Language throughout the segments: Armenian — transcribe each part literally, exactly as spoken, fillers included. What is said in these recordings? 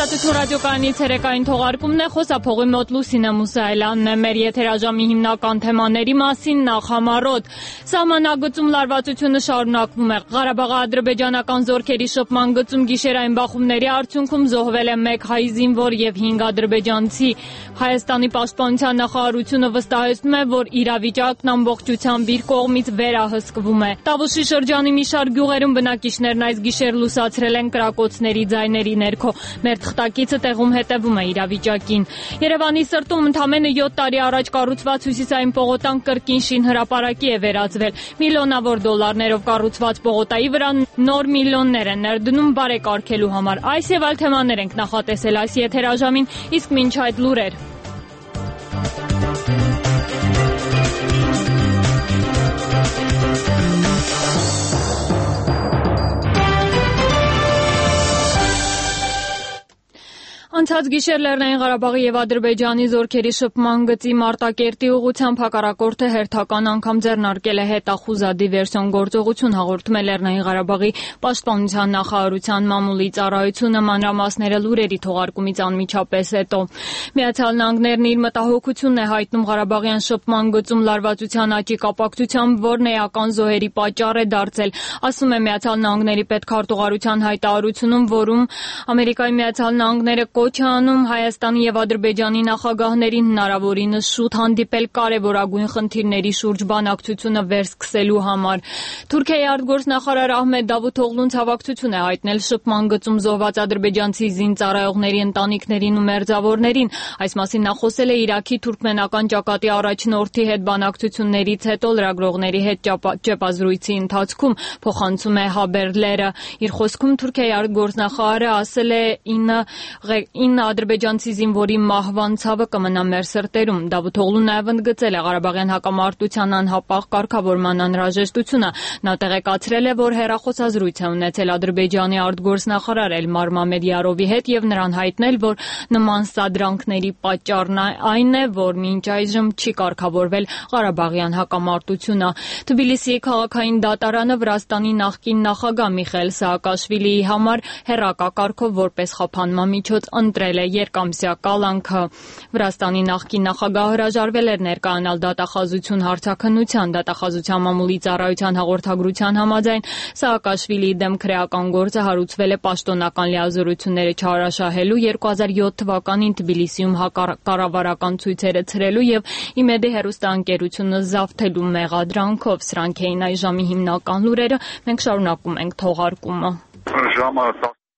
Ազատություն ռադիոկայանի ցերեկային թողարկումն է, խոսափողի մոտ Լուսինե Մուսայելյանն է, մեր եթերաժամի հիմնական թեմաների մասին նախ համառոտ։ Սահմանագծում լարվածությունը շարունակվում է։ Ղարաբաղի ադրբեջանական զորքերի շփման գծում գիշերային բախումների արդյունքում զոհվել է մեկ հայ զինվոր և հինգ ադրբեջանցի։ Հայաստանի պաշտպանության նախարարությունը վստահեցնում է, որ իրավիճակն ամբողջությամբ իր կողմից վերահսկվում է։ Տավուշի շրջանի մի շարք գյուղերում բնակիչներն այս գիշեր լուսացրել են կրակոցների ձայների ներքո։ Մեր թղթակիցը տեղում հետևում է իրավիճակին։ Երևանի սրտում ընդամենը յոթ տարի առաջ կառուցված Հյուսիսային պողոտան կրկին շինհրապարակի է վերածվել։ Միլիոնավոր դոլարներով կառուցված պողոտայի վրա նոր միլիոններ են ներդնում բարեկարգելու համար։ Այս եւ այլ թեմաներ ենք նախատեսել այս եթերաժամին, իսկ մինչ այդ լուրեր։ Անցած գիշեր Լեռնային Ղարաբաղի և Ադրբեջանի զորքերի շփման գծի Մարտակերտի ուղղությամբ հակառակորդը հերթական անգամ ձեռնարկել է հետախուզա դիվերսիոն գործողություն, հաղորդում է Լեռնային Ղարաբաղի պաշտպանության նախարարության մամուլի ծառայությունը, մանրամասները լուրերի թողարկումից անմիջապես հետո։ Միացյալ Նահանգներն իր մտահոգությունն է հայտնում Ղարաբաղյան շփման գծում լարվածության աճի կապակցությամբ, որն էական զոհերի պատճառ է դարձել, ասում է Միացյալ Նահանգների պետքարտուղարության հայտարարությունում, որում Ամերիկայի Միացյալ Նահանգները կոչ է անում Հայաստանի և Ադրբեջանի նախագահներին հնարավորինս շուտ հանդիպել կարևորագույն խնդիրների շուրջ բանակցությունը վերսկսելու համար։ Թուրքիայի արտգործնախարար Ահմեդ Դավութօղլուն ցավակցություն է հայտնել շփման գծում զոհված ադրբեջանցի զինծառայողների ընտանիքներին ու մերձավորներին։ Այս մասին նա խոսել է Իրաքի թուրքմենական ճակատի առաջնորդի հետ բանակցություններից հետո լրագրողների հետ ճեպազրույցի ընթացքում, փոխանցում է Haberler-ը։ Իր խոսքում Թուրքիայի արտգործնախարարը ասել է ինը ադրբեջանցի զինվորի մահվան ցավը կմնա մեր սրտերում։ Դավութօղլուն նաև ընդգծել է Ղարաբաղյան հակամարտության անհապաղ կարգավորման անհրաժեշտությունը։ Նա տեղեկացրել է, որ հեռախոսազրույց է ունեցել Ադրբեջանի արտգործնախարար Էլմար Մամեդյարովի հետ և նրան հայտնել, որ նման սադրանքների պատճառն այն է, որ մինչ այժմ չի կարգավորվել Ղարաբաղյան հակամարտությունը։ Թբիլիսիի քաղաքային դատարանը Վրաստանի նախկին նախագահ Միխայիլ Սաակաշվիլիի համար հեռակա կարգով որպես խափանման միջոց ընտրել է երկամսյա կալանքը։ Վրաստանի նախկին նախագահը հրաժարվել էր ներկայանալ դատախազություն հարցաքննության։ Դատախազության մամուլի ծառայության հաղորդագրության համաձայն Սաակաշվիլիի դեմ քրեական գործը հարուցվել է պաշտոնական լիազորությունները չարաշահելու, երկու հազար յոթ թվականին Թբիլիսիում կառավարական ցույցերը ցրելու և Իմեդի հեռուստաընկերությունը զավթելու մեղադրանքով։ Սրանք էին այս ժամի հիմնական լուրերը։ Մենք շարունակում ենք թողարկումը։ Ժամը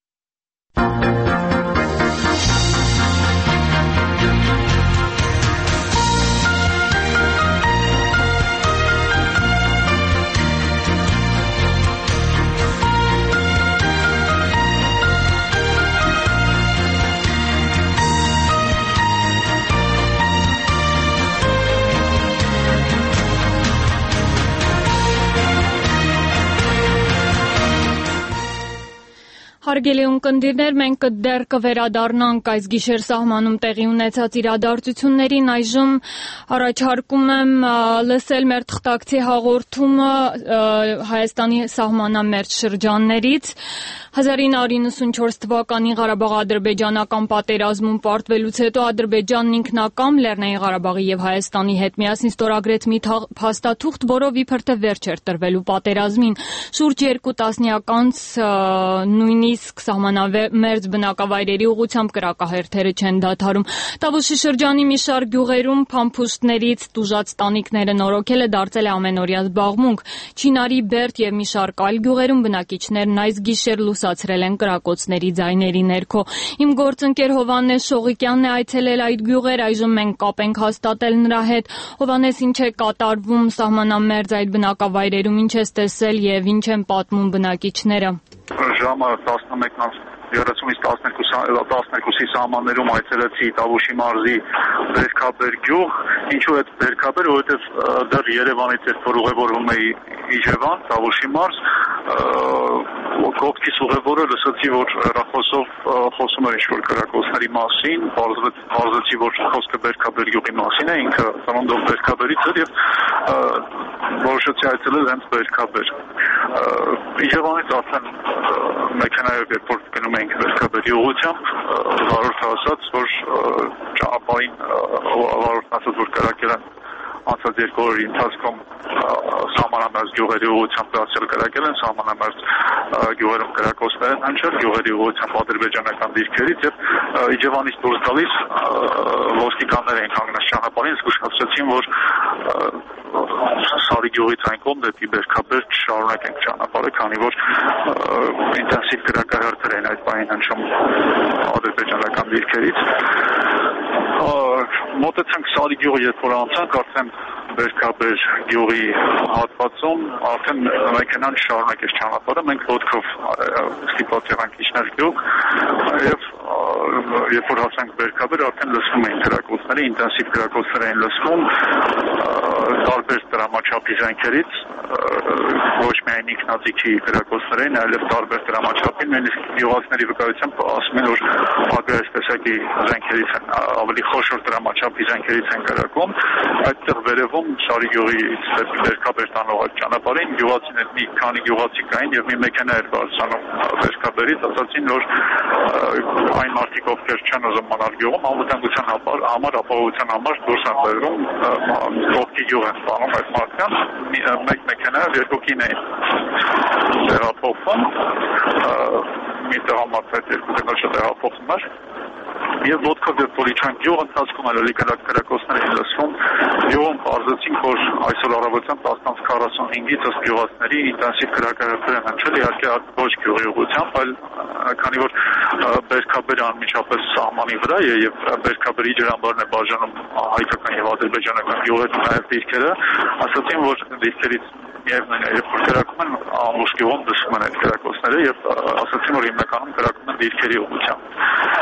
Հարգելի ունկնդիրներ, մենք դեռ կվերադառնանք այս գիշեր սահմանում տեղի ունեցած իրադարձություններին։ Այժմ առաջարկում եմ լսել մեր թղթակցի հաղորդումը Հայաստանի սահմանամերձ շրջաններից։ հազար ինը հարյուր նվաթ թվականին Ղարաբաղ-ադրբեջանական պատերազմում պարտվելուց հետո Ադրբեջանն ինքնակամ Լեռնային Ղարաբաղի և Հայաստանի հետ միասին ստորագրեց մի փաստաթուղթ, որով իբր թե վերջ էր տրվելու պատերազմին։ Շուրջ երկու տասնյակ անց նույնիսկ սահմանամերձ բնակավայրերի ուղղությամբ կրակահերթերը չեն դադարում։ Տավուշի շրջանի մի շարք գյուղերում փամփուշտներից տուժած տանիքները նորոգելը դարձել է ամենօրյա զբաղմունք։ Չինարի, Բերդ և մի շարք այլ գյուղերում բնակիչներն այս գիշեր լուսացրել են կրակոցների ձայների ներքո։ Իմ գործընկեր Հովհաննես Շողիկյանն է այցելել այդ գյուղեր, այժմ մենք կապ ենք հաստատել նրա հետ։ Հովհաննես, ինչ է կատարվում սահմանամերձ այդ բնակավայրերում, ինչ ես տեսել և ինչ են պատմում բնակիչները։ Ժամը տասնմեկն երեսունից տասներկուսի սահմաններում այցելեցի Տավուշի մարզի Բերքաբեր գյուղ։ Ինչու է Բերքաբեր, որովհետև դեռ Երևանից երբ որ ուղևորվում էի Իջևան, Տավուշի մարզ, Կողքից ուղևորը լսեցի, որ հեռախոսով խոսում էր ինչ-որ կրակոցների մասին, պարզեցի, որ խոսքը Բերքաբեր գյուղի մասին է, ինքը ծնունդով Բերքաբերից էր եւ որոշեցի այցելել հենց Բերքաբեր։ Իջևանից արդեն մեքենայով երբ որ գնում էինք Բերքաբերի ուղղությամբ, վարորդը ասաց, որ ճանապարհին վարորդն ասաց, որ կրակել են անցած երկու օրերի ընթացքում սահմանամերձ գյուղերի ուղղությամբ դարձել կրակել են, սահմանամերձ գյուղերում կրակոցներ են հնչել, գյուղերի ուղղությամբ ադրբեջանական դիրքերից եւ Իջևանից դուրս գալիս ոստիկաններ էին կանգնած ճանապարհին, զգուշացրեցին, որ Սարի գյուղից այն կողմ դեպի Բերքաբեր չշարունակենք ճանապարհը, քանի որ ինտենսիվ կրակահարթեր են այդ պահին հնչում ադրբեջանական դիրքերից։ Մոտեցանք Սարի գյուղը, երբ որ անցանք, արդեն Բերքաբեր գյուղի հատվածում արդեն մեքենան շարունակեց ճանապարհը, մենք ոտքով ստիպված եղանք իջնել գյուղ եւ երբ որ հասանք Բերքաբեր, արդեն լսվում էին կրակոցները, ինտենսիվ կրակոցներ էին լսվում տարբեր դրամաչափի զենքերից, ոչ միայն ինքնաձիգի կրակոցներ էին, այլև տարբեր դրամաչափի, նույնիսկ գյուղացիների վկայությամբ ասում են, որ ագրես տեսակի զենքերից են, ավելի խոշոր դրամաչափի զենքերից են կրակում, այդտեղ վերևում Սարի գյուղից դեպի Բերքաբեր տանող այդ ճանապարհին գյուղացիներ մի քանի գյուղացի կային եւ մի մեքենա էր բարձրանում Բերքաբերից, ասացին, որ այն մարդիկ, ովքեր չեն ուզում մնալ գյուղում, անվտանգության համար, ապահովության համար դուրս են բերվում, կողքի գյուղ են ստանում այդ մարդկանց, մեկ մեքենա երկու կին էին տեղափոխվում, մի տղամարդ այդ երկու կնոջը տեղափոխվում էր եւ ոտքով երբ որ իջան գյուղ ընթացքում այլ կրակոցներ էին լսվում, գյուղում պարզեցինք, որ այսօր առավոտյան տասնից քառասունհինգից ըստ գյուղացիների ինտենսիվ կրակահարթեր են հնչել, իհարկե ոչ գյուղի ուղղությամբ, այլ քանի որ Բերքաբերը անմիջապես սահմանի վրա է եւ Բերքաբերի ջրամբարն է բաժանում հայկական եւ ադրբեջանական գյուղերում նաեւ դիրքերը, ասացին, որ դիրքերից միևնույն է, երբ որ կրակում են ամբողջ գյուղում լսվում են այդ կրակոցները եւ ասացին, որ հիմնականում կրակում են դիրքերի ուղղությամբ։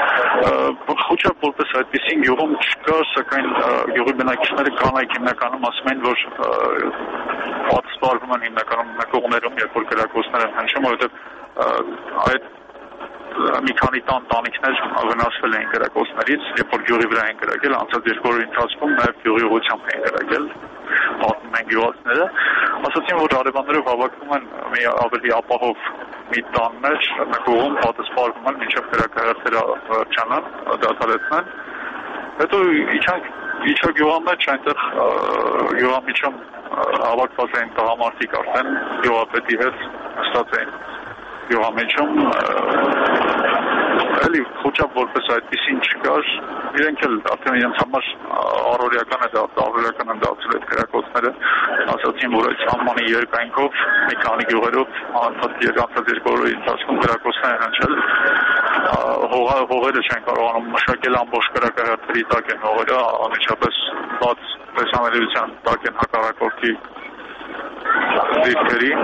Խոչապ որպես այդպեսին գյուղում չկա, սակայն գյուղի բնակիչները կանայք հիմնականում ասում են, որ պատսպարվում են հիմնականում կողմերում, երբ որ կրակոցներ են հնչում, որովհետեւ այդ մի քանի տան տանիքներ վնասվել էին կրակոցներից, երբ որ գյուղի վրա են կրակել, անցած երկու օրերի ընթացքում նաև գյուղի ուղղությամբ են կրակել, պատմում են գյուղացիները, ասացին, որ հարևաններով հավաքվում են մի ավելի ապահով մի տան մեջ, նկողում պատսպարվում են, մինչև կրակահարթերը չանան, դադարեցնեն, հետո իջանք իջա գյուղամեջ, այնտեղ գյուղամիջում հավաքված էին տղամարդիկ արդեն գյուղապետի հետ նստած էին գյուղամեջում, էլի խոչապ որպես այդպեսին չկար, իրենք էլ արդեն իրենց համար առօրեական է առօրեական են դարձել այդ կրակոցները, ասացին, որ այդ սահմանի երկայնքով մի քանի գյուղերով անցած երկու օրերի ընթացքում կրակոցներ են հնչել, հողերը չեն կարողանում մշակել ամբողջ կրակահարթերի տակ են հողերը, անմիջապես բաց տեսանելիության տակ են հակառակորդի դիրքերի,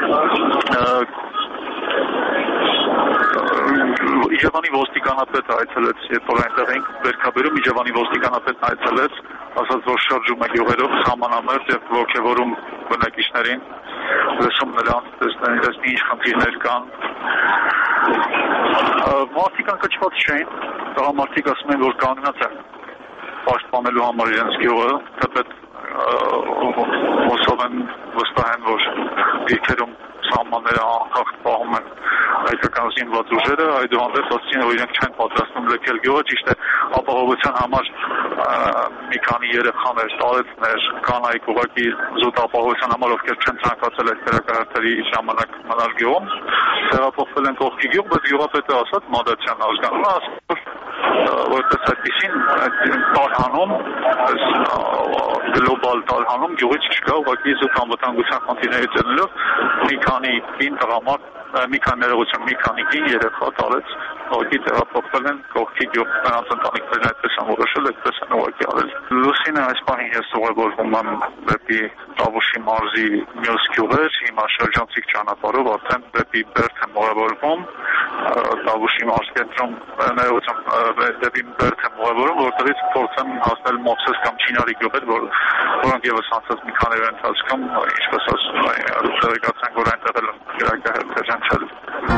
Իջևանի ոստիկանապետը այցելեց, երբ որ այնտեղ ենք Բերքաբերում, Իջևանի ոստիկանապետն այցելեց, ասաց, որ շրջում է գյուղերով սահմանամերձ եւ ողջևորում բնակիչներին, լսում նրանց, տեսնում իրենց ինչ խնդիրներ կան։ Մարդիկ անկճված չէին, տղամարդիկ ասում են, որ կանգնած են պաշտպանելու համար իրենց գյուղը, թեպետ ոսով են վստահ են, որ դիրքերում սահմանները անխախտ պահում են հայկական զինված ուժերը, այդուհանդերձ ասացին, որ իրենք չեն պատրաստվում լքել գյուղը, ճիշտ է, ապահովության համար մի քանի երեխաներ, տարեցներ, կանայք ուղղակի զուտ ապահովության համար, ովքեր չեն ցանկացել այդ կրակահարթերի ժամանակ մնալ գյուղում, տեղափոխվել են կողքի գյուղ, բայց գյուղապետը ասաց, Մադացյան ազգանունը ասաց, որպես այդպեսին տարհանում, գլոբալ տարհանում գյուղից չկա, ուղղակի զուտ անվտանգության խնդիրներից ելնելով մի քանի կին տղամարդ, մի քանի ներողություն, մի քանի կին երեխա տարեց, ուղղակի տեղափոխվել են կողքի գյուղ, նրանց ընտանիքներն այդպես են որոշել, այդպես են ուղղակի արել։ Լուսինը այս պահին ես ուղևորվում եմ դեպի Տավուշի մարզի մյուս գյուղեր, հիմա շրջանցիկ ճանապարհով արդեն դեպի Բերդ եմ ուղևորվում, Տավուշի մարզկենտրոն ներողություն, դեպի Բերդ եմ ուղևորվում, որտեղից փորձեմ հասնել Մովսես կամ Չինարի գյուղեր, որոնք եւս անցած մի քանի օրերի ընթացքում, ինչպես ասում եմ, տեղեկացանք, որ այնտեղ էլ կրակահարթեր են հնչել։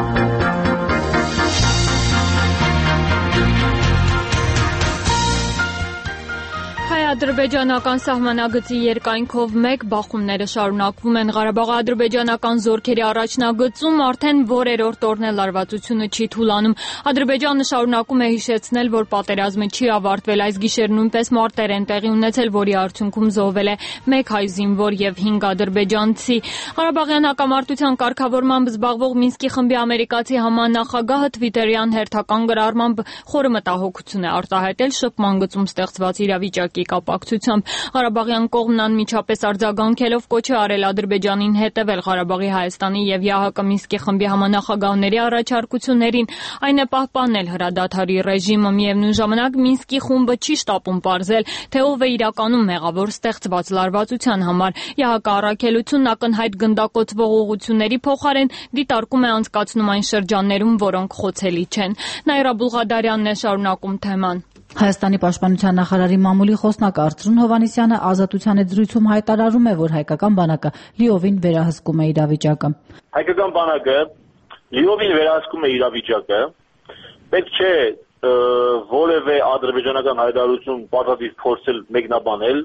Ադրբեջանական սահմանագծի երկայնքով մեկ բախումները շարունակվում են։ Ղարաբաղի ադրբեջանական զորքերի առաջնագծում արդեն որերորդ օրն է լարվածությունը չի թուլանում։ Ադրբեջանը շարունակում է հիշեցնել, որ պատերազմը չի ավարտվել։ Այս գիշեր նույնպես մարտեր են տեղի ունեցել, որի արդյունքում զոհվել է մեկ հայ զինվոր եւ հինգ ադրբեջանցի։ Ղարաբաղյան հակամարտության կարգավորմամբ զբաղվող Մինսկի խմբի ամերիկացի համանախագահը Թվիտերյան հերթական գրառմամբ խորը մտահոգություն է արտահայտել շփման գծում ստեղծված իրավիճակի կապակցությամբ։ Ղարաբաղյան կողմն անմիջապես արձագանքելով կոչ է արել Ադրբեջանին հետևել Ղարաբաղի, Հայաստանի եւ ԵԱՀԿ Մինսկի խմբի համանախագահների առաջարկություններին, այն է պահպանել հրադադարի ռեժիմը։ Միևնույն ժամանակ Մինսկի խումբը չի շտապում պարզել, թե ով է իրականում մեղավոր ստեղծված լարվածության համար։ ԵԱՀԿ առաքելությունն ակնհայտ գնդակոծվող ուղղությունների փոխարեն դիտարկում է անցկացնում այն շրջաններում, որոնք խոցելի չեն։ Նաիրա Բուլղադարյանն է շարունակում թեման։ Հայաստանի պաշտպանության նախարարի մամուլի խոսնակ Արծրուն Հովհաննիսյանը Ազատության հետ զրույցում հայտարարում է, որ հայկական բանակը լիովին վերահսկում է իրավիճակը։ Հայկական բանակը լիովին վերահսկում է իրավիճակը։ Պետք չէ որևէ ադրբեջանական հայտարարություն պարտադիր փորձել մեկնաբանել,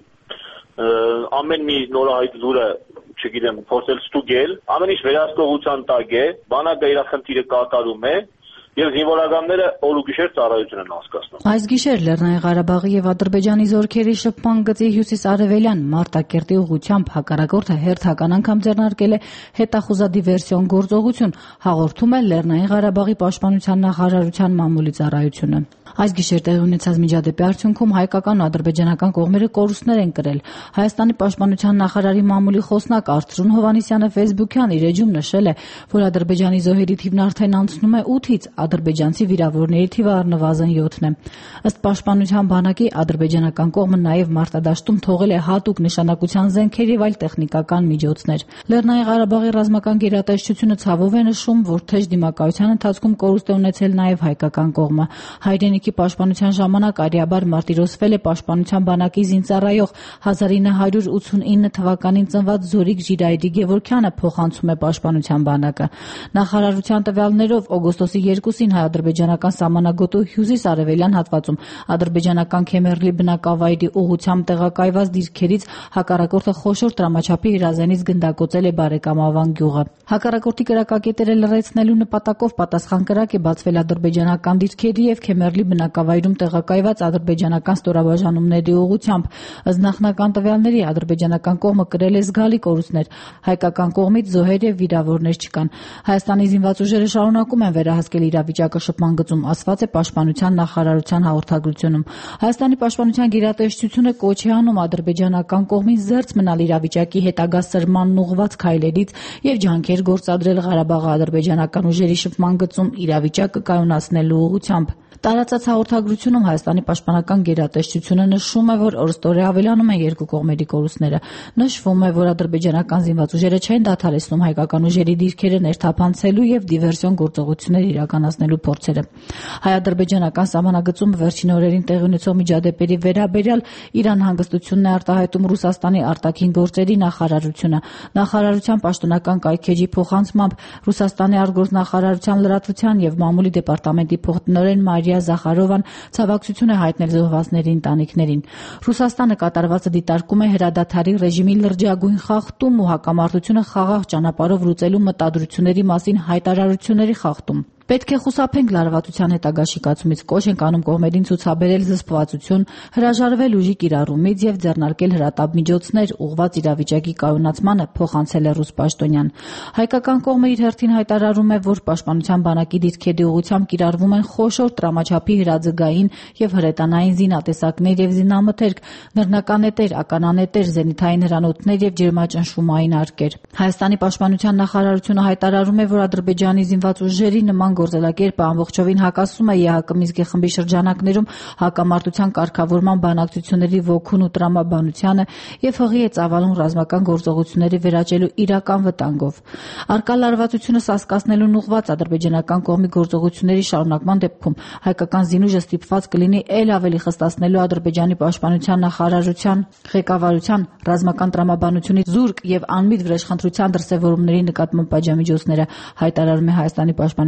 ամեն մի նորահայտ լուրը, չգիտեմ, փորձել ստուգել, ամեն ինչ վերահսկողության տակ է, բանակը իր խնդիրը կատարում է եւ զինվորականները օր ու գիշեր ծառայություն են անցկացնում։ Այս գիշեր Լեռնային Ղարաբաղի եւ Ադրբեջանի զորքերի շփման գծի հյուսիս-արևելյան Մարտակերտի ուղղությամբ հակառակորդը հերթական անգամ ձեռնարկել է հետախուզադիվերսիոն գործողություն, հաղորդում է Լեռնային Ղարաբաղի պաշտպանության նախարարության մամուլի ծառայությունը։ Այս գիշեր տեղի ունեցած միջադեպի արդյունքում հայկական ու ադրբեջանական կողմերը կորուստներ են կրել։ Հայաստանի պաշտպանության նախարարի մամուլի խոսնակ Արծրուն Հովհաննիսյանը Facebook-յան իր էջում նշել է, որ Ադրբեջանի զոհերի թիվն արդեն անցնում է ութից, ադրբեջանցի վիրավորների թիվը առնվազն յոթն է։ Ըստ պաշտպանության բանակի ադրբեջանական կողմը նաև մարտադաշտում թողել է հատուկ նշանակության զենքեր եւ այլ տեխնիկական միջոցներ։ Լեռնային Ղարաբաղի ռազմական գերատեսչությունը ցավով է նշում, որ թեժ դիմակայության ընթացքում կորուստ է ունեցել նաև հայկական կողմը։ Հայրենիքի պաշտպանության ժամանակ արիաբար մարտիրոսվել է պաշտպանության բանակի զինծառայող հազար ինը հարյուր ութսունինը թվականին ծնված Զորիկ Ժիրայրի Գևորգյանը, փոխանցում է պաշտպանության բանակը։ Նախարարության տվյալներով օգոստոսի երկուսին հայ-ադրբեջանական սահմանագոտու հյուսիս-արևելյան հատվածում ադրբեջանական Քեմերլի բնակավայրի ուղղությամբ տեղակայված դիրքերից հակառակորդը խոշոր տրամաչափի հրազենից գնդակոծել է բարեկամավան գյուղը։ Հակառակորդի կրակակետերը լռեցնելու նպատակով պատասխան կրակ է բացվել ադրբեջանական դիրքերի եւ Քեմերլի բնակավայրում տեղակայված ադրբեջանական ստորաբաժանումների ուղղությամբ։ Ըստ նախնական տվյալների ադրբեջանական կողմը կրել է զգալի կորուստներ, հայկական կողմից զոհեր եւ վիրավորներ չկան։ Հայաստանի զինված ուժերը շարունակում են վերահսկել իրավիճակը շփման գծում, ասված է պաշտպանության նախարարության հաղորդագրությունում։ Հայաստանի պաշտպանության գերատեսչությունը կոչ է անում ադրբեջանական կողմին զերծ մնալ իրավիճակի հետագա սրմանն ուղղված քայլերից եւ ջանքեր գործադրել Ղարաբաղի ադրբեջանական ուժերի շփման գծում իրավիճակը կայունացնելու ուղղությամբ։ Տարածած հաղորդագրությունում Հայաստանի պաշտպանական գերատեսչությունը նշում է, որ օրստորե ավելանում են երկու կողմերի կորուստները։ Նշվում է, որ ադրբեջանական զինված ուժերը չեն դադարեցնում հայկական ուժերի դիրքերը ներթափանցելու եւ դիվերսիոն գործողություններ իրականացնելու փորձերը։ Հայ-ադրբեջանական սահմանագծում վերջին օրերին տեղի ունեցող միջադեպերի վերաբերյալ իր անհանգստությունն է արտահայտում Ռուսաստանի արտաքին գործերի նախարարությունը։ Նախարարության պաշտոնական կայքէջի փոխանցմամբ Ռուսաստանի արտգործնախարարության լրատվության եւ մամուլի դեպարտամենտի փոխտնօրեն Մարիա Զախարովան ցավակցություն է հայտնել զոհվածների ընտանիքներին։ Ռուսաստանը կատարվածը դիտարկում է հրադադարի ռեժիմի լրջագույն խախտում ու հակամարտությունը խաղաղ ճանապարհով լուծելու մտադրությունների մասին հայտարարությունների խախտում։ Պետք է խուսափենք լարվածության հետագա շիկացումից, կոչ ենք անում կողմերին ցուցաբերել զսպվածություն, հրաժարվել ուժի կիրառումից եւ ձեռնարկել հրատապ միջոցներ ուղղված իրավիճակի կայունացմանը, փոխանցել է ռուս պաշտոնյան։ Հայկական կողմը իր հերթին հայտարարում է, որ պաշտպանության բանակի դիրքերի ուղղությամբ կիրառվում են խոշոր տրամաչափի հրաձգային եւ հրետանային զինատեսակներ եւ զինամթերք, նռնականետեր, ականանետեր, զենիթային հրանոթներ եւ ջերմաճնշումային արկեր։ Հայաստանի պաշտպանության նախարարությունը հայտարարում է, որ Ադրբեջանի զինված ուժերի նման գործելակերպը ամբողջովին հակասում է ԵԱՀԿ Մինսկի խմբի շրջանակներում հակամարտության կարգավորման բանակցությունների ոգուն ու տրամաբանությանը եւ հղի է ծավալուն ռազմական գործողությունների վերաճելու իրական վտանգով։ Արկա լարվածությունը սասկացնելուն ուղղված ադրբեջանական կողմի գործողությունների շարունակման դեպքում հայկական զինուժը ստիպված կլինի ել ավելի խստացնելու Ադրբեջանի պաշտպանության նախարարության ղեկավարության ռազմական տրամաբանությունից զուրկ եւ անմիտ վրեժխնդրության դրսեւորումների նկատմամբ պատժամիջոցները, հայտարարում է Հայաստանի պաշտպանության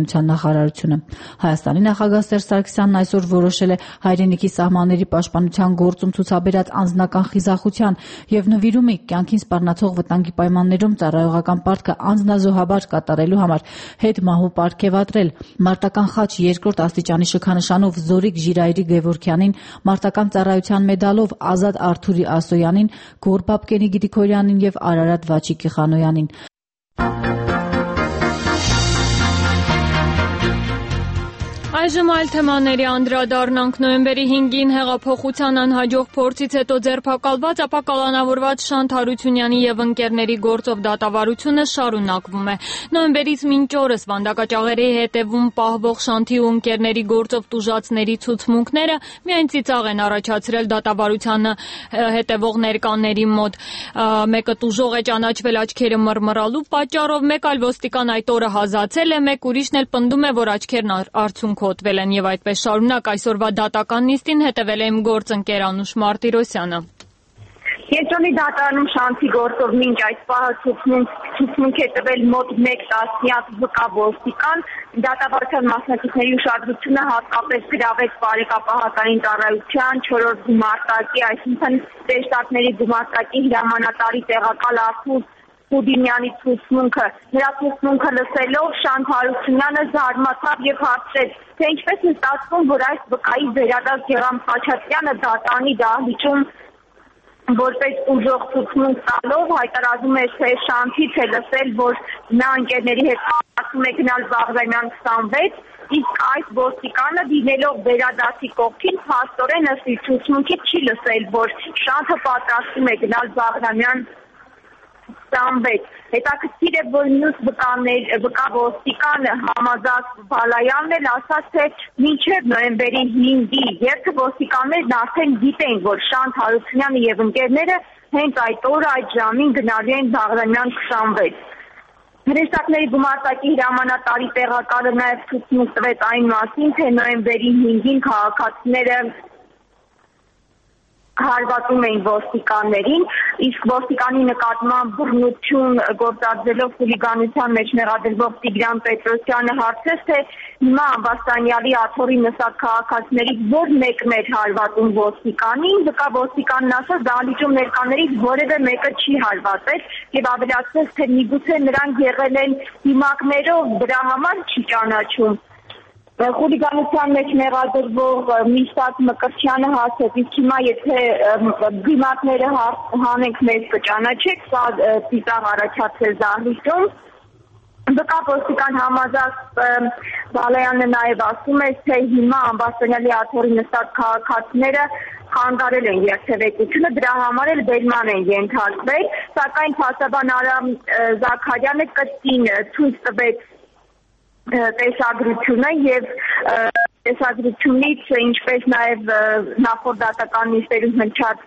նախարարությունը։ Հայաստանի նախագահ Սերժ Սարգսյանն այսօր որոշել է հայրենիքի սահմանների պաշտպանության գործում ցուցաբերած անձնական խիզախության եւ նվիրումի կյանքին սպառնացող վտանգի պայմաններում ծառայողական պարտքը անձնազոհաբար կատարելու համար հետմահու պարգևատրել։ Մարտական խաչ երկրորդ աստիճանի շքանշանով Զորիկ Ժիրայրի Գևորգյանին, մարտական ծառայության մեդալով Ազատ Արթուրի Ասոյանին, Գոր Բաբկենի Գրիգորյանին եւ Արարատ Վաչիկի Խանոյանին։ Այժմ այլ թեմաների անդրադառնանք։ Նոյեմբերի հինգին հեղափոխության անհաջող փորձից հետո ձերբակալված, ապա կալանավորված Շանթ Հարությունյանի եւ ընկերների գործով դատավարությունը շարունակվում է։ Նոյեմբերից մինչ օրս վանդակաճաղերի հետևում պահվող Շանթի ու ընկերների գործով տուժածների ցուցմունքները միայն ծիծաղ են առաջացրել դատավարությանը հետևող ներկաների մոտ։ Մեկը տուժող է ճանաչվել աչքերը մռմռալու պատճառով, մեկ այլ ոստիկան այդ օրը հազացել է, մեկ ուրիշն էլ պնդում է, որ աչքերն արցունքով են եւ այդպես շարունակ այսօրվա դատական նիստին հետևել է իմ գործընկեր Անուշ Մարտիրոսյանը։ Կենտրոնի դատարանում Շանթի գործով մինչ այս պահը ցուցմունք է տվել մոտ մեկ տասնյակ վկա ոստիկան, դատավարության մասնակիցների ուշադրությունը հատկապես գրավեց բարեկապահական ծառայության չորրորդ գումարտակի, այսինքն տեստակների գումարտակի հրամանատարի տեղակալ Արթուր Խուդինյանի ցուցմունքը։ Նրա ցուցմունքը լսելով Շանթ Հարությունյանը զարմացավ եւ հարցրեց, թե ինչպես է ստացվում, որ այս վկայի վերադարձ Գեգամ Խաչատրյանը դատարանի դահլիճում որպես ուժող ցուցմունք տալով հայտարարում է, թե Շանթից է լսել, որ նա ընկերների հետ ասում է գնալ Բաղրամյան քսանվեց, իսկ այս ոստիկանը դիմելով վերադարձի կողքին փաստորեն ըստ իր ցուցմունքի չի լսել, որ Շանթը պատրաստում է գնալ Բաղրամյան քսանվեց։ Հետաքրքիր է, որ մյուս վկա ոստիկանը Համազատ Բալայանն էլ ասաց, թե մինչև նոյեմբերի հինգի երթը ոստիկաններն արդեն գիտեն, որ Շանթ Հարությունյանը եւ ընկերները հենց այդ օրը այդ ժամին գնալու են Բաղրամյան քսանվեց։ Հրեշտակների գումարտակի հրամանատարի տեղակալը նաեւ ցուցմունք տվեց այն մասին, թե նոյեմբերի հինգին քաղաքացիները հարվածում էին ոստիկաններին, իսկ ոստիկանի նկատմամբ բռնություն գործադրելով խուլիգանության մեջ մեղադրվող Տիգրան Պետրոսյանը հարցրեց, թե հիմա Ամբաստանյալի աթոռի նստած քաղաքացիներից որ մեկն էր հարվածում ոստիկանին, վկա ոստիկանն ասաց, դահլիճում ներկաներից որևէ մեկը չի հարվածել եւ ավելացրեց, թե միգուցե նրանք եղել են դիմակներով, դրա համար չի ճանաչում։ Խուլիգանության մեջ մեղադրվող Միշտակ Մկրտչյանը հասեց, իսկ հիմա եթե դիմակները հանենք մեզ կճանաչեք, սա ծիծաղ առաջացրել դահլիճում։ Վկա ոստիկան Համազատ Բալայանը նաև ասում է, թե հիմա Ամբաստանյալի աթոռի նստած քաղաքացիները խանգարել են երթևեկությունը, դրա համար էլ բերման են ենթարկվել, սակայն փաստաբան Արամ Զաքարյանը կրկին ցույց տվեց տեսագրությունը եւ տեսագրությունից, ինչպես նաեւ նախորդ դատական նիստերում հնչած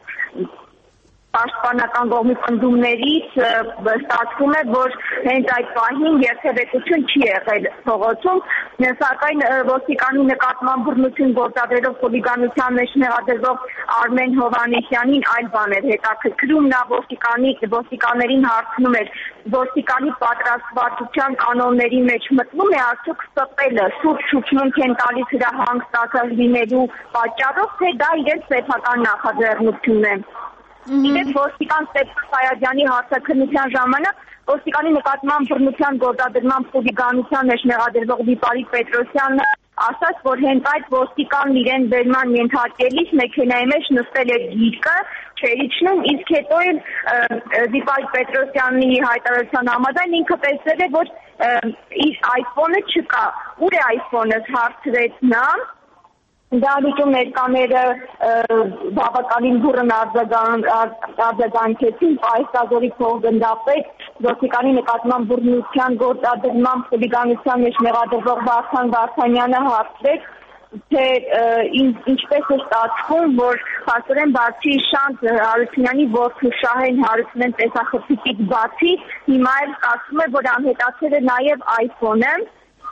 պաշտպանական կողմի պնդումներից ստացվում է, որ հենց այդ պահին երթևեկություն չի եղել փողոցում, սակայն ոստիկանի նկատմամբ բռնություն գործադրելով խուլիգանության մեջ մեղադրվող Արմեն Հովհաննիսյանին այլ բան էր հետաքրքրում, նա ոստիկանի ոստիկաններին հարցնում էր, ոստիկանի պատրաստվածության կանոնների մեջ մտնում է արդյոք ստպելը սուրճ շուչմունք են տալիս հրա հանգստացած լինելու պատճառով, թե դա իրենց սեփական նախաձեռնությունն է։ Իդեպ ոստիկան Ստեփան Սայադյանի հարցաքննության ժամանակ ոստիկանի նկատմամբ բռնության գործադրման խուլիգանության մեջ մեղադրվող Վիպարիկ Պետրոսյանը ասաց, որ հենց այդ ոստիկանն իրեն բերման ենթարկելիս մեքենայի մեջ նստել է գիրկը, չէր իջնում, իսկ հետո էլ Վիպարիկ Պետրոսյանի հայտարարության համաձայն ինքը տեսել է, որ իր այֆոնը չկա։ Ուր է այֆոնը, հարցրեց նա։ Դահլիճում ներկաները բավականին բուռն արձագանքեցին, պայստազորի փոխգնդապետ ոստիկանի նկատմամբ բռնության գործադրման խուլիգանության մեջ մեղադրվող Վարդան Վարդանյանը հարցրեց, թե ինչպես է ստացվում, որ փաստորեն բացի Շանթ Հարությունյանի որդու Շահեն Հարությունյան տեսախցիկից բացի հիմա էլ ստացվում է, որ անհետացել է նաև այֆոնը։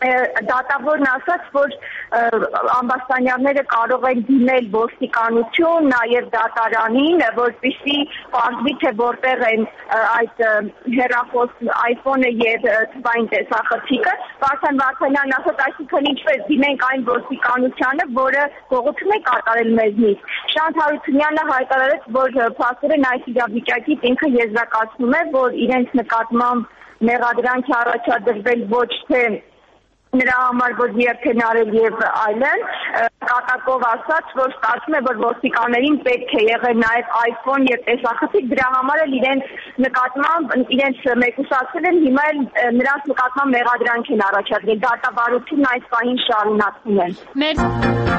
դատավորն ասաց, որ ամբաստանյալները կարող են դիմել ոստիկանություն, նաև դատարանին, որպեսզի պարզվի, թե որտեղ են այդ հեռախոս iPhone-ը եւ թվային տեսախցիկը։ Վարդան Վարդանյանն ասաց, այսինքն ինչպես դիմենք այն ոստիկանությանը, որը գողություն է կատարել մեզնից։ Շանթ Հարությունյանը հայտարարեց, որ փաստորեն այս իրավիճակից ինքը եզրակացնում է, որ իրենց նկատմամբ մեղադրանք է առաջադրվել ոչ թե նրա համար, որ երբեն արել եւ այլն, կատակով ասաց, որ ստացվում է, որ ոստիկաններին պետք է եղել նաեւ iPhone եւ տեսախցիկ, դրա համար էլ իրենց նկատմամբ իրենց մեկուսացել են, հիմա էլ նրանց նկատմամբ մեղադրանք են առաջադրել, դատավարությունն այս պահին շարունակվում է։ Մեր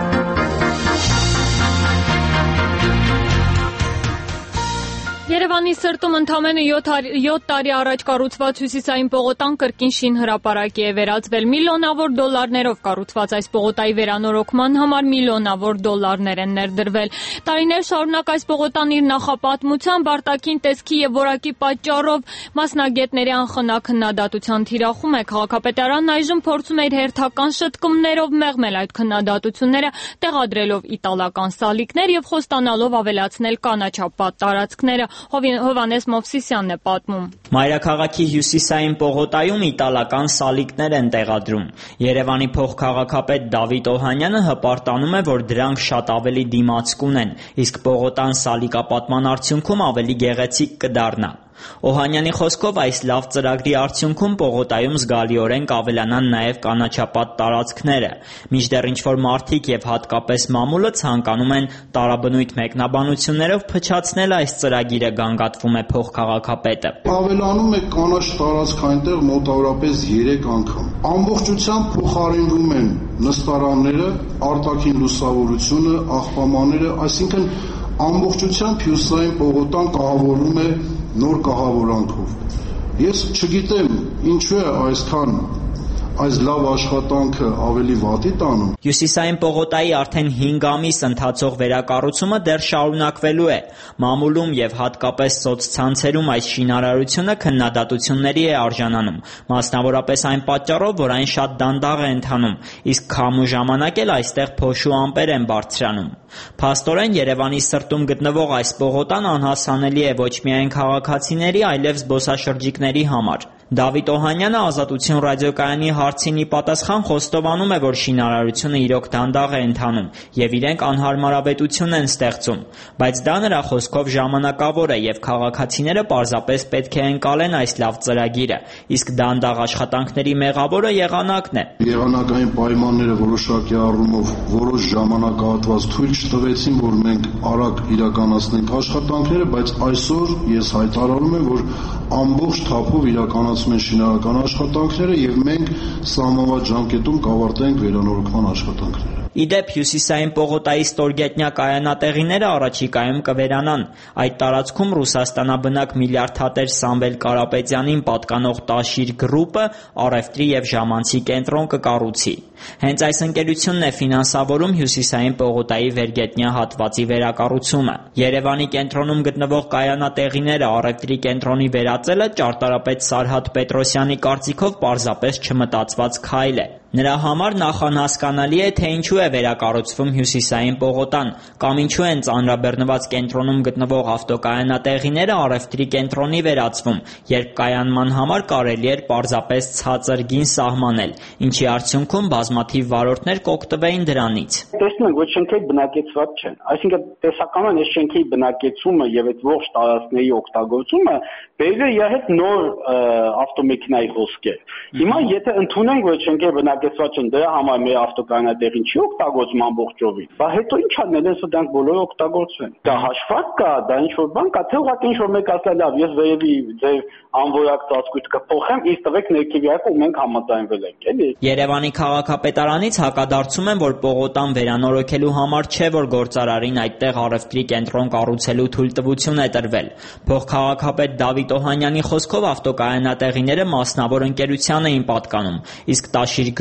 Երևանի սրտում ընդամենը յոթ տարի առաջ կառուցված Հյուսիսային պողոտան կրկին շինհրապարակի է վերածվել։ Միլիոնավոր դոլարներով կառուցված այս պողոտայի վերանորոգման համար միլիոնավոր դոլարներ են ներդրվել։ Տարիներ շարունակ այս պողոտան իր նախապատմությամբ, արտաքին տեսքի եւ որակի պատճառով մասնագետների անխնա քննադատության թիրախում է։ Քաղաքապետարանն այժմ փորձում է իր հերթական շտկումներով մեղմել այդ քննադատությունները, տեղադրելով իտալական սալիկներ եւ խոստանալով ավելացնել կանաչապատ տարածքները։ Հովանես Մովսիսյանն է պատմում։ Մայրաքաղաքի հյուսիսային պողոտայում իտալական սալիկներ են տեղադրում։ Երևանի փոխքաղաքապետ Դավիթ Օհանյանը հպարտանում է, որ դրանք շատ ավելի դիմացկուն են, իսկ պողոտան սալիկապատման արդյունքում ավելի գեղեցիկ կդառնա։ Օհանյանի խոսքով այս լավ ծրագրի արդյունքում պողոտայում զգալիորեն կավելանան նաև կանաչապատ տարածքները, մինչդեռ ինչ-որ մարդիկ եւ հատկապես մամուլը ցանկանում են տարաբնույթ մեկնաբանություններով փչացնել այս ծրագիրը, գանգատվում է փոխքաղաքապետը։ Ավելանում է կանաչ տարածք այնտեղ մոտավորապես երեք անգամ։ Ամբողջությամբ փոխարինվում են նստարանները, արտաքին լուսավորությունը, աղբամանները, այսինքն ամբողջությամբ հյուսիսային պողոտան կահավորվում է նոր կահավորանքով։ Ես չգիտեմ ինչու է այսքան այս լավ աշխատանքը ավելի վատի տանում։ Հյուսիսային պողոտայի արդեն հինգ ամիս ընթացող վերակառուցումը դեռ շարունակվելու է։ Մամուլում եւ հատկապես սոցցանցերում այս շինարարությունը քննադատությունների է արժանանում, մասնավորապես այն պատճառով, որ այն շատ դանդաղ է ընթանում, իսկ քամու ժամանակ էլ այստեղ փոշու ամպեր են բարձրանում։ Փաստորեն Երևանի սրտում գտնվող այս պողոտան անհասանելի է ոչ միայն քաղաքացիների, այլև զբոսաշրջիկների համար։ Դավիթ Օհանյանը Ազատություն ռադիոկայանի հարցին ի պատասխան խոստովանում է, որ շինարարությունը իրոք դանդաղ է ընթանում եւ իրենք անհարմարավետություն են ստեղծում, բայց դա նրա խոսքով ժամանակավոր է եւ քաղաքացիները պարզապես պետք է ընկալեն այս լավ ծրագիրը, իսկ դանդաղ աշխատանքների մեղավորը եղանակն է։ Եղանակային պայմանները որոշակի առումով որոշ ժամանակահատված թույլ չտվեցին, որ մենք արագ իրականացնենք աշխատանքները, բայց այսօր ես հայտարարում եմ, որ ամբողջ թափով իրականացում են շինարարական աշխատանքները եւ մենք սահմանված ժամկետում կավարտենք վերանորոգման աշխատանքները։ Իդեպ հյուսիսային պողոտայի ստորգետնյա կայանատեղիները առաջիկայում կվերանան։ Այդ տարածքում Ռուսաստանաբնակ միլիարդատեր Սամվել Կարապետյանին պատկանող Տաշիր գրուպը առևտրի եւ ժամանցի կենտրոն կկառուցի։ Հենց այս ընկերությունն է ֆինանսավորում հյուսիսային պողոտայի վերգետնյա հատվածի վերակառուցումը։ Երևանի կենտրոնում գտնվող կայանատեղիները առևտրի կենտրոնի վերածելը ճարտարապետ Սարհատ Պետրոսյանի կարծիքով պարզապես չմտածված քայլ է։ Նրա համար նախ անհասկանալի է, թե ինչու է վերակառուցվում հյուսիսային պողոտան, կամ ինչու են ծանրաբեռնված կենտրոնում գտնվող ավտոկայանատեղիները առևտրի կենտրոնի վերածվում, երբ կայանման համար կարելի էր պարզապես ցածր գին սահմանել, ինչի արդյունքում բազմաթիվ վարորդներ կօգտվեին դրանից։ Տեսնում ենք, որ շենքերը բնակեցված չեն, այսինքն տեսականորեն այս շենքի բնակեցումը եւ այդ ողջ տարածքների օգտագործումը բերել է հետ նոր ավտոմեքենայի խոսք է։ Հիմա եթե ընդունենք, որ շենքերը բնակեցված չեն, դրա համար մեր ավտոկայանատեղին չի օգտագործում ամբողջովին, բա հետո ինչ անել են, դրանք բոլորը օգտագործվեն։ Դա հաշվարկ կա, դա ինչ որ բան կա, թե ուղղակի ինչ որ մեկ ասել լավ, ես վերևի ձեր անվորակ ծածկույթ կփոխեմ, իսկ տվեք ներքևի ակը ու մենք համաձայնվել ենք, էլի։ Երևանի քաղաքապետարանից հակադարձում են, որ պողոտան վերանորոգելու համար չէ, որ գործարարին այդտեղ առևտրի կենտրոն կառուցելու թույլտվություն է տրվել։ Փոխքաղաքապետ Դավիթ Օհանյանի խոսքով ավտոկայանատեղիները մասնավոր ընկերության էին պատկանում, իսկ Տաշիր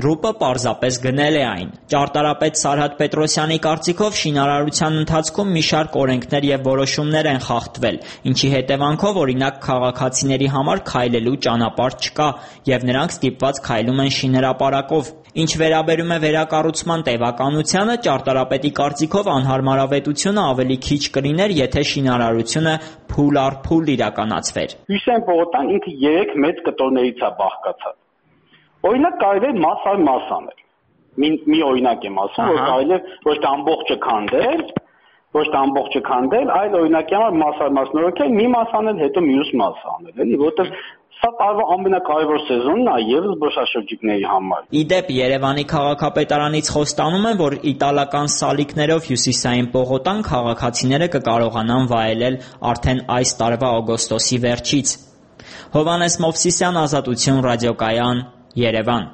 գրուպը պարզապես գնել է այն։ Ճարտարապետ Սարհատ Պետրոսյանի կարծիքով շինարարության ընթացքում մի շարք օրենքներ եւ որոշումներ են խախտվել, ինչի հետևանքով օրինակ քաղաքացիների համար քայլելու ճանապարհ չկա եւ նրանք ստիպված քայլում են շինհրապարակով։ Ինչ վերաբերում է վերակառուցման տևականությանը, ճարտարապետի կարծիքով անհարմարավետությունը ավելի քիչ կլիներ, եթե շինարարությունը փուլ առ փուլ իրականացվեր։ Հյուսիսային պողոտան ինքը երեք մեծ կտորներից է բաղկացած։ Օրինակ կարելի է մաս առ մաս անել։ Մի մի օրինակ եմ ասում, որ կարելի է ոչ թե ամբողջը քանդել, ոչ թե ամբողջը քանդել, այլ օրինակի համար մաս առ մաս նորոգել, մի մաս անել, հետո մյուս մաս անել, էլի, որտեղ սա տարվա ամենակարևոր սեզոնն է եւ զբոսաշրջիկների համար։ Իդեպ Երևանի քաղաքապետարանից խոստանում են, որ իտալական սալիկներով հյուսիսային պողոտան քաղաքացիները կկարողանան վայելել արդեն այս տարվա օգոստոսի վերջից։ Հովհաննես Մովսիսյան, Ազատություն ռադիոկայան, Երևան։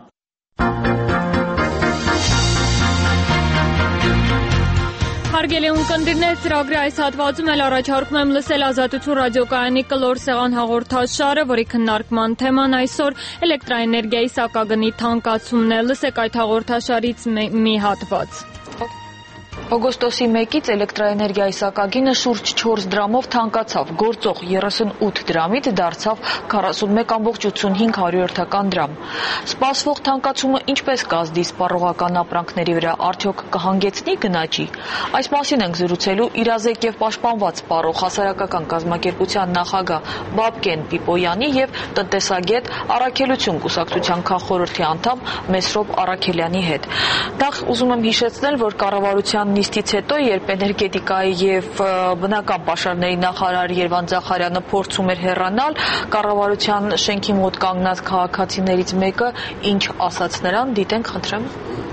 Հարգելի ունկնդիրներ, ծրագրի այս հատվածում էլ առաջարկում եմ լսել Ազատություն ռադիոկայանի կլոր սեղան հաղորդաշարը, որի քննարկման թեման այսօր էլեկտրաէներգիայի սակագնի թանկացումն է։ Լսեք այդ հաղորդաշարից մի հատված։ Օգոստոսի մեկից էլեկտրաէներգիայի սակագինը շուրջ չորս դրամով թանկացավ, գործող երեսունութ դրամից դարձավ քառասունմեկ կόμma ութսունհինգ դրամ։ Սպասվող թանկացումը ինչպես կազդի սպառողական ապրանքների վրա, արդյոք կհանգեցնի գնաճի։ Այս մասին ենք զրուցելու իրազեկ եւ պաշտպանված սպառող հասարակական կազմակերպության նախագահ Բաբկեն Պիպոյանի եւ տնտեսագետ Առաքելություն կուսակցության քաղխորհրդի անդամ Մեսրոպ Առաքելյանի հետ։ Նախ ուզում եմ հիշեցնել, որ կառավարության նիստից հետո, երբ էներգետիկայի եւ բնական պաշարների նախարար Երվան Ձախարյանը փորձում էր հեռանալ, կառավարության շենքի մոտ կանգնած քաղաքացիներից մեկը ինչ ասաց նրան, դիտենք, խնդրեմ։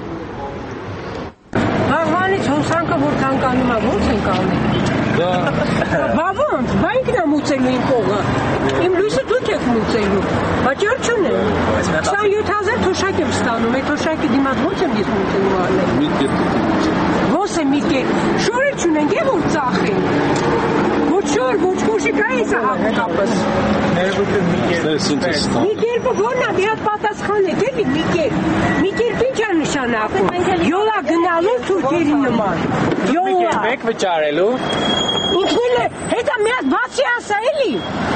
Բաղվանից հոսանքը որ թանկանում է, ո՞նց ենք անում։ Բա ո՞նց, բա ինքն է մուծելու իմ կողը։ Իմ լույսը դուք եք մուծելու։ Հաճար չունեմ։ քսանյոթ հազար թոշակ եմ ստանում, այդ թոշակի դիմաց ո՞նց եմ ես մուծելու արել։ Մի կերպ։ Ո՞նց է մի կերպ։ Շորը չունենք, է որ ծախեն։ Ոչ շոր, ոչ կոշիկայի սա հատկապես։ Ներողություն մի կերպ։ Մի կերպը ո՞րն է, մի հատ պատասխան եք, էլի մի կերպ։ Մի կերպ ինչ է նշանակում։ Յոլա գնալու թուրքերի նման։ Յոլա։ Եք վճարելու։ Ինքնին է, հետա մի հատ բացի ասա էլի։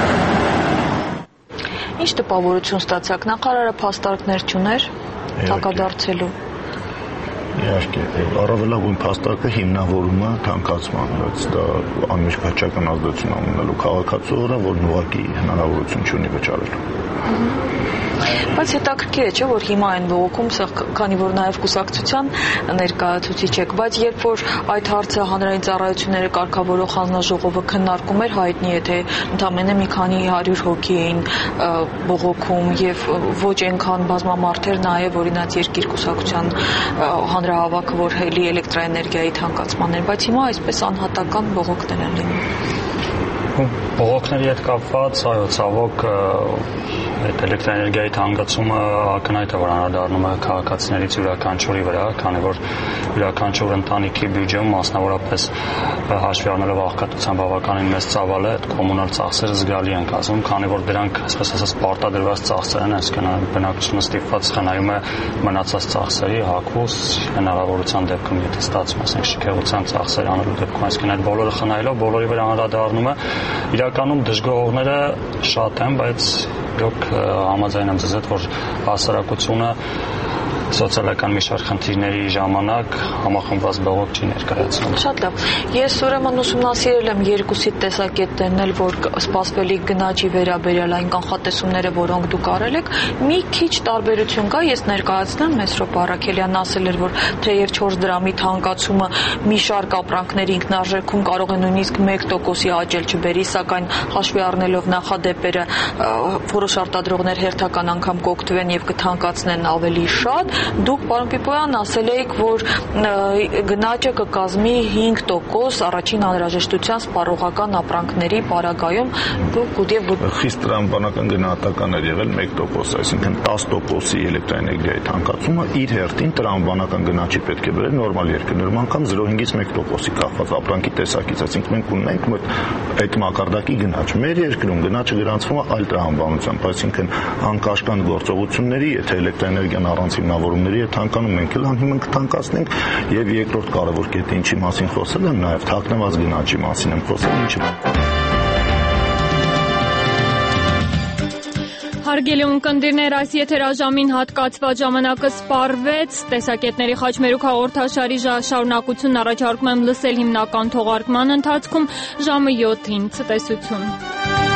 Ինչ տպավորություն ստացաք, նախարարը փաստարկներ չուներ թակադարձելու։ Իհարկե, առավելագույն փաստարկը հիմնավորումը թանկացման, բայց դա անմիջբջջական ազդեցություն ունենալու քաղաքացու վրա, որն ուղղակի հնարավորություն չունի վճարելու։ Բայց հետաքրքիր է, չէ, որ հիմա այն բողոքում, քանի որ նաև կուսակցության ներկայացուցիչ եք, բայց երբ որ այդ հարցը հանրային ծառայությունները կարգավորող հանձնաժողովը քննարկում էր, հայտնի է, թե ընդամենը մի քանի հարյուր հոգի էին բողոքում եւ ոչ այնքան բազմամարդեր նաև օրինակ երկիր կուսակցության հանրահավաքը, որ հելի էլեկտրաէներգիայի թանկացման էր, բայց հիմա այսպես անհատական բողոքներ են լինում։ Բողոքների հետ կապված, այո, ցավոք այդ էլեկտրաէներգիայի թանկացումը ակնհայտ է, որ անդրադառնում է քաղաքացիներից յուրաքանչյուրի վրա, քանի որ յուրաքանչյուր ընտանիքի բյուջեում, մասնավորապես հաշվի առնելով աղքատության բավականին մեծ ծավալ է, այդ կոմունալ ծախսերը զգալի են կազմում, քանի որ դրանք, այսպես ասած, պարտադրված ծախսեր են, այսինքն բնակչությունը ստիպված խնայում է մնացած ծախսերի հագուս, հնարավորության դեպքում, եթե ստացվում է, ասենք, շքեղության ծախսեր անելու դեպքում, այսինքն այդ բոլորը խնայելով, բոլորի վրա անդրադառնում է, իրականում դժգոհողները շատ են, բայց իրոք համաձայն եմ ձեզ հետ, որ հասարակությունը սոցիալական մի շարք խնդիրների ժամանակ համախմբված բողոք չի ներկայացնում։ Շատ լավ։ Ես ուրեմն ուսումնասիրել եմ երկուսի տեսակետներն էլ, որ սպասվելիք գնաճի վերաբերյալ այն կանխատեսումները, որոնք դուք արել եք, մի քիչ տարբերություն կա, ես ներկայացնեմ, Մեսրոպ Առաքելյանն ասել էր, որ թեև չորս դրամի թանկացումը մի շարք ապրանքների ինքնարժեքում կարող է նույնիսկ մեկ տոկոսի աճել չբերի, սակայն հաշվի առնելով նախադեպերը, որոշ արտադրողներ հերթական անգամ կօգտվեն եւ կթանկացնեն ավելի շատ։ Դուք, պարոն Պիպոյան, ասել եք, որ գնաճը կկազմի հինգ տոկոս առաջին անհրաժեշտության սպառողական ապրանքների պարագայում եւ խիստ տրամաբանական գնահատական էր եղել մեկ տոկոս, այսինքն տասը տոկոսի էլեկտրաէներգիայի թանկացումը իր հերթին տրամաբանական գնաճի պետք է բերել նորմալ երկրներում անգամ զրո կόμma հինգից մեկ տոկոսի կախված ապրանքի տեսակից, այսինքն մենք ունենք այդ մակարդակի գնաճ։ Մեր երկրում գնաճը գրանցվում է այլ տրամաբանությամբ, այսինքն անկաշկանդ գործողությունների, եթե էլեկտրաէներգիան առանց հիմնավոր ձևավորումների է թանկանում, մենք էլ անհիմն կթանկացնենք, եւ երկրորդ կարևոր կետը, ինչի մասին խոսել եմ, նաեւ թաքնված գնաճի մասին եմ խոսել, ինչը Հարգելի ունկնդիրներ, այս եթերաժամին հատկացված ժամանակը սպառվեց, տեսակետների խաչմերուկ հաղորդաշարի շարունակությունն առաջարկում եմ լսել հիմնական թողարկման ընթացքում ժամը յոթին ցտեսություն։